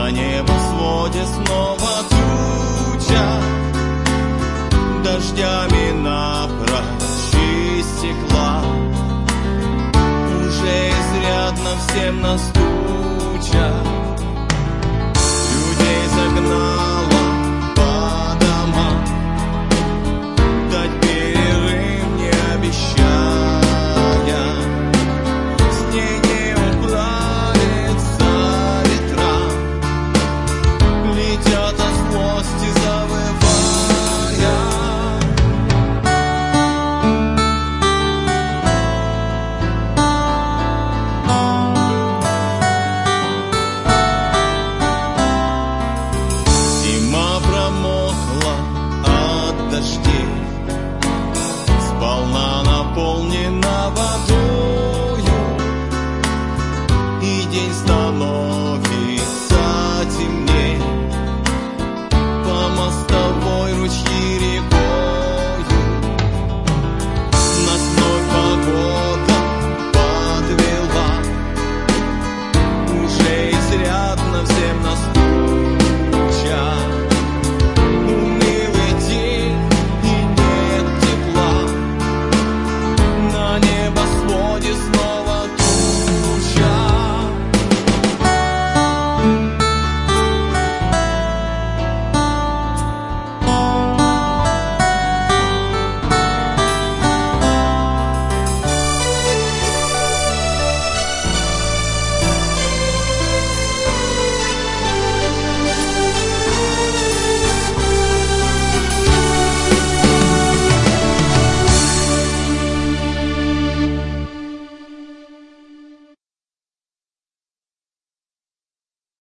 На небосводе снова туча, дождями напрочь истекла. Уже изрядно всем настуча, людей загнала по домам, дать перерыв не обещая. С ней не управится ветра, летят от злости завывая. Зима промокла от дождей, сполна наполнена водою, и день становится